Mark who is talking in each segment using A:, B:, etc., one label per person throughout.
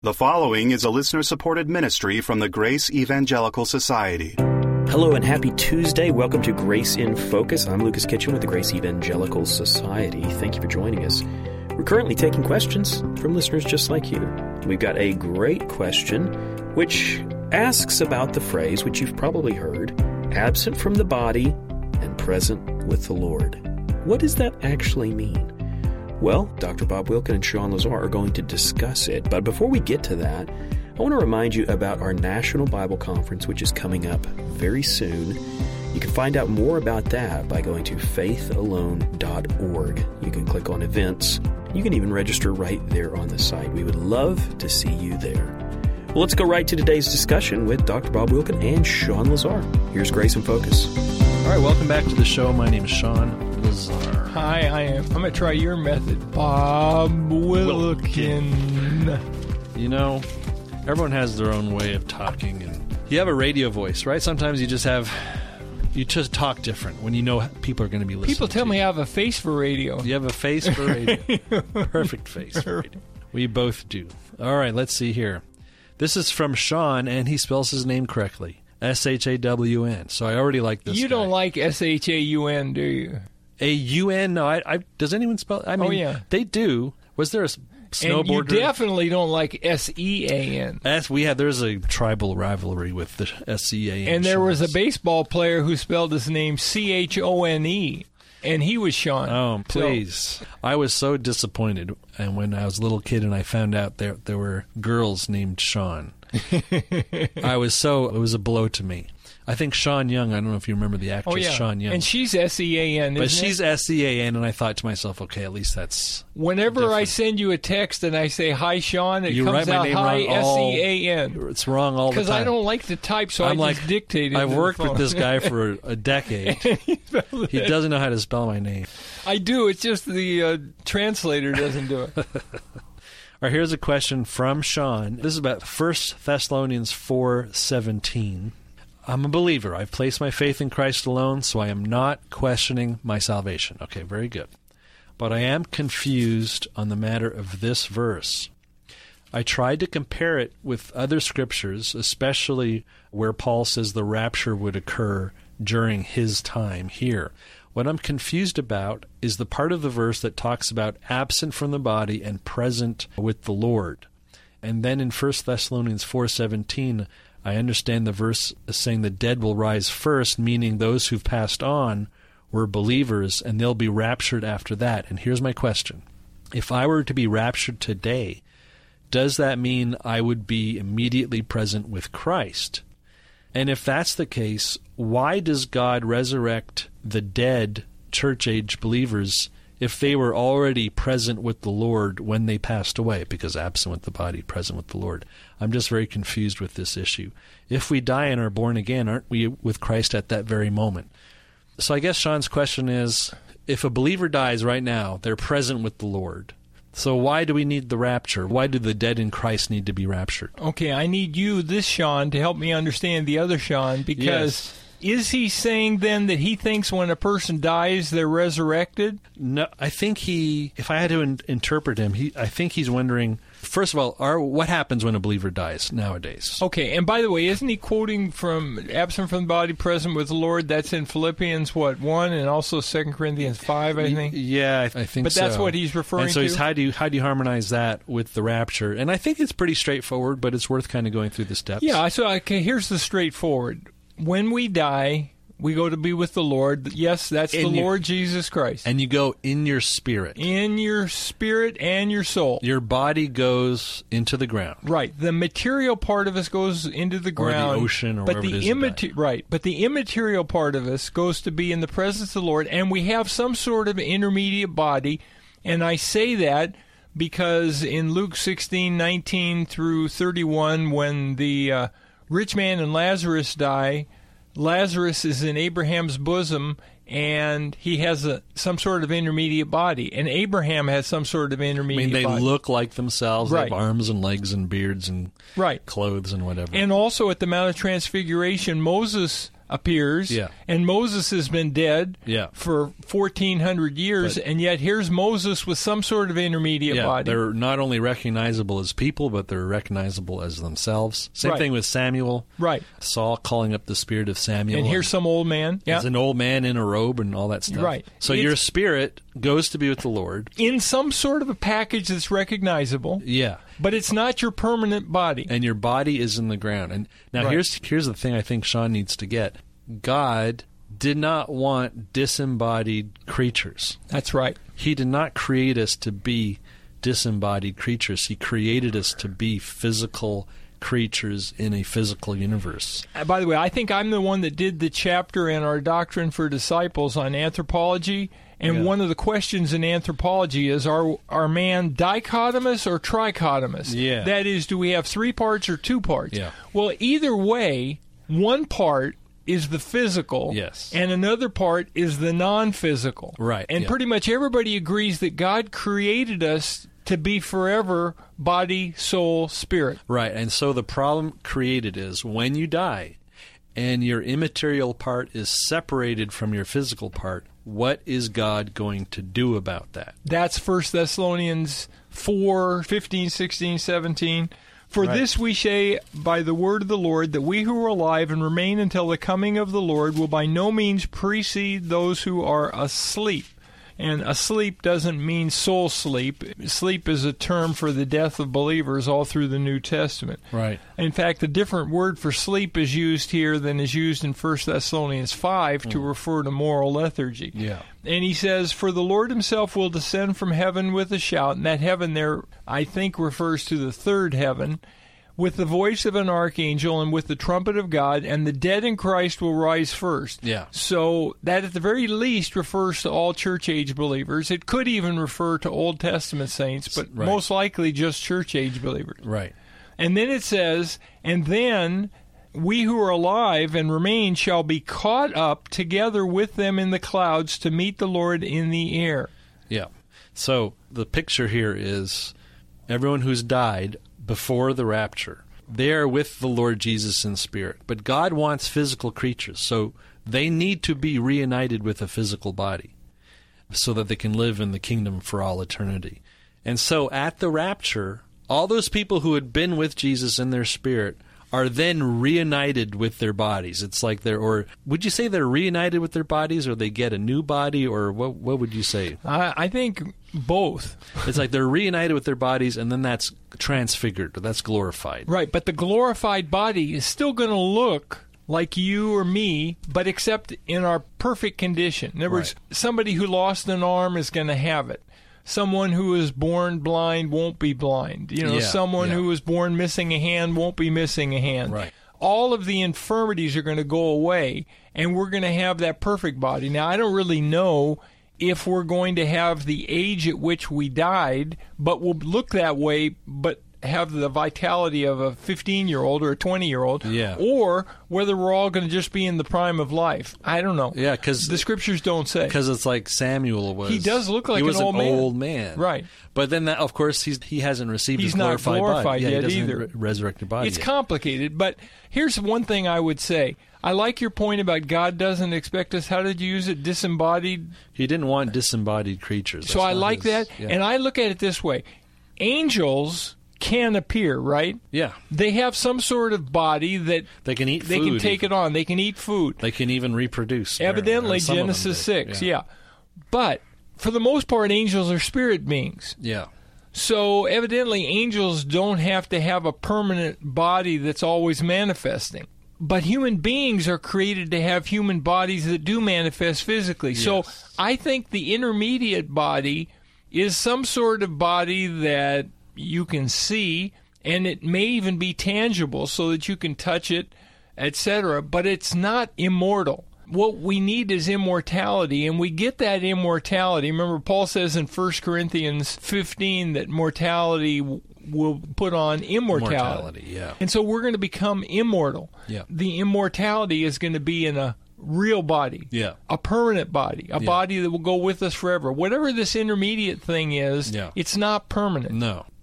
A: The following is a listener-supported ministry from the Grace Evangelical Society.
B: Hello and happy Tuesday. Welcome to Grace in Focus. I'm Lucas Kitchen with the Grace Evangelical Society. Thank you for joining us. We're currently taking questions from listeners just like you. We've got a great question which asks about the phrase, which you've probably heard, absent from the body and present with the Lord. What does that actually mean? Well, Dr. Bob Wilkin and Sean Lazar are going to discuss it. But before we get to that, I want to remind you about our National Bible Conference, which is coming up very soon. You can find out more about that by going to faithalone.org. You can click on events. You can even register right there on the site. We would love to see you there. Well, let's go right to today's discussion with Dr. Bob Wilkin and Sean Lazar. Here's Grace in Focus.
C: All right, welcome back to the show. My name is Sean Lazar.
D: Hi, I'm going to try your method, Bob Wilkin.
C: You know, everyone has their own way of talking, and you have a radio voice, right? Sometimes you just talk different when you know people are going to be listening.
D: People tell me I have a face for radio.
C: You have a face for radio. Perfect face for radio. We both do. All right, let's see here. This is from Sean, and he spells his name correctly. S-H-A-W-N. So I already like this
D: You
C: guy.
D: don't like S-H-A-U-N, do you?
C: A-U-N? No, does anyone spell? I mean,
D: yeah.
C: They do. Was there a snowboarder?
D: And you definitely don't like S-E-A-N.
C: There's a tribal rivalry with the S-E-A-N.
D: And there was a baseball player who spelled his name C-H-O-N-E, and he was Sean.
C: Oh, please. I was so disappointed and when I was a little kid and I found out there were girls named Sean. It was a blow to me. I think Sean Young, I don't know if you remember the actress Sean Young.
D: And she's S-E-A-N,
C: But she's S-E-A-N, and I thought to myself, okay, at least that's
D: Whenever
C: different.
D: I send you a text and I say, hi, Sean, it
C: You
D: comes
C: write my
D: out,
C: name
D: hi,
C: wrong
D: S-E-A-N.
C: It's wrong all the time.
D: Because I don't like to type, so I just dictate it.
C: I've worked with this guy for a decade. He doesn't know how to spell my name.
D: I do. It's just the translator doesn't do it.
C: All right, here's a question from Sean. This is about 1 Thessalonians 4:17. I'm a believer. I've placed my faith in Christ alone, so I am not questioning my salvation. Okay, very good. But I am confused on the matter of this verse. I tried to compare it with other scriptures, especially where Paul says the rapture would occur during his time here. What I'm confused about is the part of the verse that talks about absent from the body and present with the Lord. And then in 1 Thessalonians 4:17, I understand the verse is saying the dead will rise first, meaning those who've passed on were believers, and they'll be raptured after that. And here's my question. If I were to be raptured today, does that mean I would be immediately present with Christ? And if that's the case, why does God resurrect the dead church-age believers if they were already present with the Lord when they passed away? Because absent with the body, present with the Lord. I'm just very confused with this issue. If we die and are born again, aren't we with Christ at that very moment? So I guess Sean's question is, if a believer dies right now, they're present with the Lord. So why do we need the rapture? Why do the dead in Christ need to be raptured?
D: Okay, I need you, this Sean, to help me understand the other Sean, because is he saying then that he thinks when a person dies, they're resurrected?
C: No, I think if I had to interpret him, I think he's wondering, first of all, what happens when a believer dies nowadays?
D: Okay, and by the way, isn't he quoting from absent from the body, present with the Lord? That's in Philippians, 1, and also 2 Corinthians 5, I think?
C: Yeah, I think
D: but
C: so.
D: But that's what he's referring
C: to? And so
D: to?
C: how do you harmonize that with the rapture? And I think it's pretty straightforward, but it's worth kind of going through the steps.
D: Yeah, so here's the straightforward. When we die, we go to be with the Lord. Yes, that's the Lord Jesus Christ.
C: And you go in your spirit.
D: In your spirit and your soul.
C: Your body goes into the ground.
D: Right. The material part of us goes into the ground.
C: Or the ocean or wherever it is.
D: Right. But the immaterial part of us goes to be in the presence of the Lord, and we have some sort of intermediate body. And I say that because in Luke 16:19 through 31, when the rich man and Lazarus die, Lazarus is in Abraham's bosom, and he has some sort of intermediate body. And Abraham has some sort of intermediate body.
C: They look like themselves.
D: Right.
C: They have arms and legs and beards and clothes and whatever.
D: And also at the Mount of Transfiguration, Moses appears,
C: Yeah.
D: and Moses has been dead
C: Yeah.
D: for 1,400 years, and yet here's Moses with some sort of intermediate
C: Yeah,
D: body.
C: they're not only recognizable as people, but they're recognizable as themselves. Same
D: Right.
C: thing with Samuel.
D: Right.
C: Saul calling up the spirit of Samuel.
D: And here's some old man. Yeah.
C: It's an old man in a robe and all that stuff.
D: Right.
C: So
D: It's-
C: your spirit goes to be with the Lord.
D: In some sort of a package that's recognizable,
C: Yeah.
D: but it's not your permanent body.
C: And your body is in the ground. And now
D: Right.
C: here's the thing I think Sean needs to get. God did not want disembodied creatures.
D: That's right.
C: He did not create us to be disembodied creatures. He created us to be physical creatures in a physical universe.
D: By the way, I think I'm the one that did the chapter in our Doctrine for Disciples on anthropology. And
C: Yeah.
D: one of the questions in anthropology is, are man dichotomous or trichotomous?
C: Yeah.
D: That is, do we have 3 parts or 2 parts?
C: Yeah.
D: Well, either way, one part is the physical,
C: Yes.
D: and another part is the non-physical.
C: Right,
D: And
C: yeah.
D: pretty much everybody agrees that God created us to be forever body, soul, spirit.
C: Right. And so the problem created is when you die and your immaterial part is separated from your physical part, what is God going to do about that?
D: That's 1 Thessalonians 4, 15, 16, 17. For
C: Right.
D: this we say by the word of the Lord, that we who are alive and remain until the coming of the Lord will by no means precede those who are asleep. And asleep doesn't mean soul sleep. Sleep is a term for the death of believers all through the New Testament.
C: Right.
D: In fact, a different word for sleep is used here than is used in 1 Thessalonians 5 to refer to moral lethargy.
C: Yeah.
D: And he says, for the Lord himself will descend from heaven with a shout, and that heaven there, I think, refers to the third heaven, with the voice of an archangel and with the trumpet of God, and the dead in Christ will rise first.
C: Yeah.
D: So that at the very least refers to all church-age believers. It could even refer to Old Testament saints, but
C: Right.
D: most likely just church-age believers.
C: Right.
D: And then it says, and then we who are alive and remain shall be caught up together with them in the clouds to meet the Lord in the air.
C: Yeah. So the picture here is everyone who's died before the rapture, they are with the Lord Jesus in spirit. But God wants physical creatures, so they need to be reunited with a physical body so that they can live in the kingdom for all eternity. And so at the rapture, all those people who had been with Jesus in their spirit are then reunited with their bodies. It's like or would you say they're reunited with their bodies, or they get a new body, or what would you say?
D: I think both.
C: It's like they're reunited with their bodies, and then that's transfigured, or that's glorified.
D: Right, but the glorified body is still going to look like you or me, but except in our perfect condition. In other words, somebody who lost an arm is going to have it. Someone who is born blind won't be blind. Someone who was born missing a hand won't be missing a hand.
C: Right.
D: All of the infirmities are going to go away, and we're going to have that perfect body. Now, I don't really know if we're going to have the age at which we died, but we'll look that way, but have the vitality of a 15-year-old or a 20-year-old,
C: Yeah.
D: or whether we're all going to just be in the prime of life. I don't know.
C: Yeah, because
D: The scriptures don't say.
C: it's like Samuel was.
D: He does look like
C: he was
D: an old man.
C: old man.
D: Right.
C: But then, of course, he hasn't received
D: He's
C: his
D: not
C: glorified
D: glorified
C: body.
D: yet
C: he doesn't
D: either.
C: Resurrected body
D: It's
C: yet.
D: complicated, but here's one thing I would say. I like your point about God doesn't expect us, how did you use it, disembodied?
C: He didn't want disembodied creatures.
D: So
C: That's
D: I
C: not
D: like
C: his-
D: that,
C: Yeah.
D: and I look at it this way. Angels can appear, right?
C: Yeah.
D: They have some sort of body that
C: They can eat
D: they
C: food.
D: can take it on. They can eat food.
C: They can even reproduce.
D: Evidently,
C: Or some of them
D: Genesis
C: do.
D: 6, yeah. But for the most part, angels are spirit beings.
C: Yeah.
D: So evidently, angels don't have to have a permanent body that's always manifesting. But human beings are created to have human bodies that do manifest physically. So
C: Yes.
D: I think the intermediate body is some sort of body that you can see, and it may even be tangible so that you can touch it, etc., but it's not immortal. What we need is immortality, and we get that immortality. Remember, Paul says in 1 Corinthians 15 that mortality will put on immortality.
C: Immortality, yeah.
D: And so we're going to become immortal.
C: Yeah.
D: The immortality is going to be in a real body,
C: Yeah.
D: a permanent body, a
C: Yeah.
D: body that will go with us forever. Whatever this intermediate thing is,
C: Yeah.
D: it's not permanent.
C: No.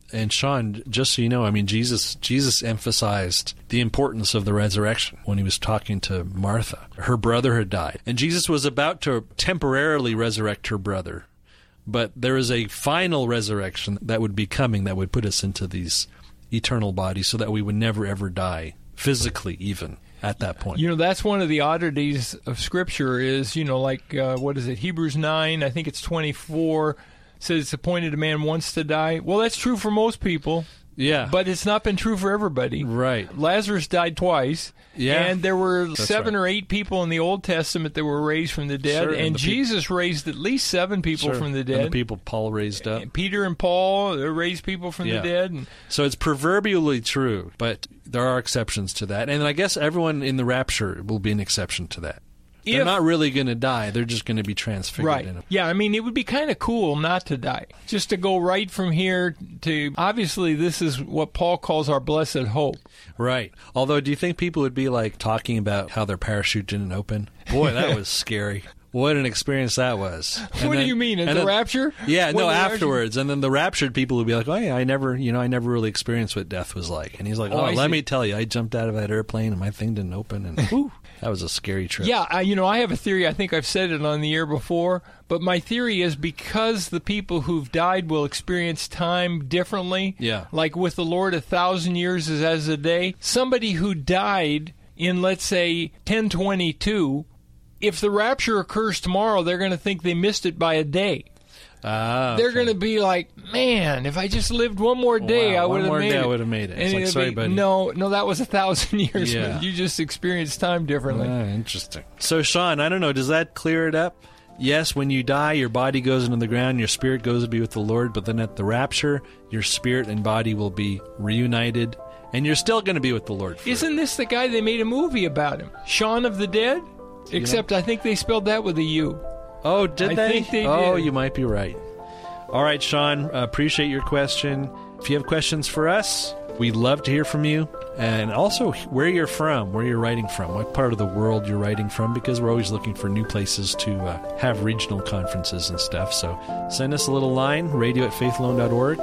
C: And Sean, just so you know, I mean, Jesus emphasized the importance of the resurrection when he was talking to Martha. Her brother had died, and Jesus was about to temporarily resurrect her brother. But there is a final resurrection that would be coming that would put us into these eternal bodies so that we would never, ever die, physically even, at that point.
D: You know, that's one of the oddities of Scripture is, you know, like, what is it, Hebrews 9, I think it's 24, says it's appointed a man once to die. Well, that's true for most people.
C: Yeah.
D: But it's not been true for everybody.
C: Right.
D: Lazarus died twice.
C: Yeah.
D: And there were
C: That's
D: 7
C: right.
D: or 8 people in the Old Testament that were raised from the dead.
C: Sure, and
D: and
C: the
D: Jesus raised at least 7 people from the dead.
C: And the people Paul raised up.
D: And Peter and Paul raised people from the dead. And
C: so it's proverbially true, but there are exceptions to that. And I guess everyone in the rapture will be an exception to that. They're not really going to die. They're just going to be transfigured.
D: Right. Yeah, I mean, it would be kind of cool not to die. Just to go right from here to... Obviously, this is what Paul calls our blessed hope.
C: Right. Although, do you think people would be, like, talking about how their parachute didn't open? Boy, that was scary. What an experience that was.
D: What do you mean? At the rapture?
C: Yeah, no, afterwards. And then the raptured people would be like, oh, yeah, I never really experienced what death was like. And he's like, let me tell you, I jumped out of that airplane and my thing didn't open. And whew, that was a scary trip.
D: Yeah, I have a theory. I think I've said it on the air before. But my theory is because the people who've died will experience time differently.
C: Yeah.
D: Like with the Lord, 1,000 years is as a day. Somebody who died in, let's say, 1022... if the rapture occurs tomorrow, they're going to think they missed it by a day. They're going to be like, man, if I just lived one more day, I would have made it.
C: I would have made it.
D: And
C: it's like, sorry, buddy.
D: No, that was 1,000 years.
C: Yeah.
D: You just experienced time differently.
C: Interesting. So, Sean, I don't know, does that clear it up? Yes, when you die, your body goes into the ground, your spirit goes to be with the Lord, but then at the rapture, your spirit and body will be reunited, and you're still going to be with the Lord forever.
D: Isn't this the guy they made a movie about him? Shaun of the Dead? Except I think they spelled that with a U.
C: Oh, did they?
D: I think they did.
C: Oh, you might be right. All right, Sean, appreciate your question. If you have questions for us, we'd love to hear from you. And also where you're from, where you're writing from, what part of the world you're writing from, because we're always looking for new places to have regional conferences and stuff. So send us a little line, radio@faithalone.org,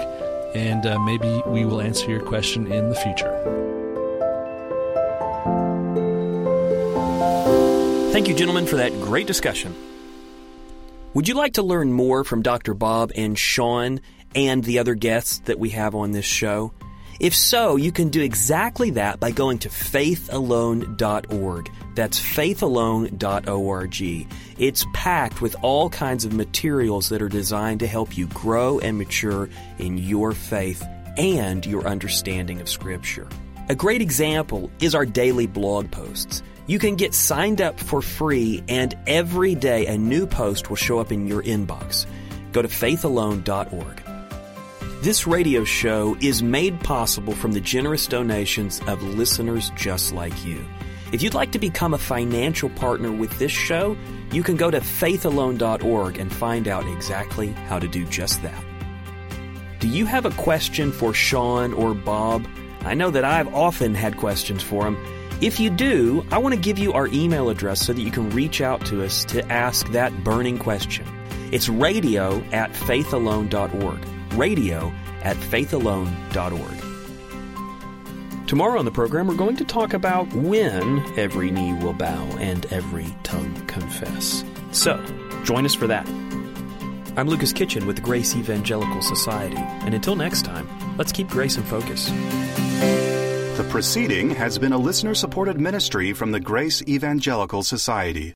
C: and maybe we will answer your question in the future.
B: Thank you, gentlemen, for that great discussion. Would you like to learn more from Dr. Bob and Sean and the other guests that we have on this show? If so, you can do exactly that by going to faithalone.org. That's faithalone.org. It's packed with all kinds of materials that are designed to help you grow and mature in your faith and your understanding of Scripture. A great example is our daily blog posts. You can get signed up for free, and every day a new post will show up in your inbox. Go to faithalone.org. This radio show is made possible from the generous donations of listeners just like you. If you'd like to become a financial partner with this show, you can go to faithalone.org and find out exactly how to do just that. Do you have a question for Sean or Bob? I know that I've often had questions for them. If you do, I want to give you our email address so that you can reach out to us to ask that burning question. It's radio@faithalone.org. radio@faithalone.org. Tomorrow on the program, we're going to talk about when every knee will bow and every tongue confess. So, join us for that. I'm Lucas Kitchen with the Grace Evangelical Society, and until next time, let's keep grace in focus.
A: The proceeding has been a listener-supported ministry from the Grace Evangelical Society.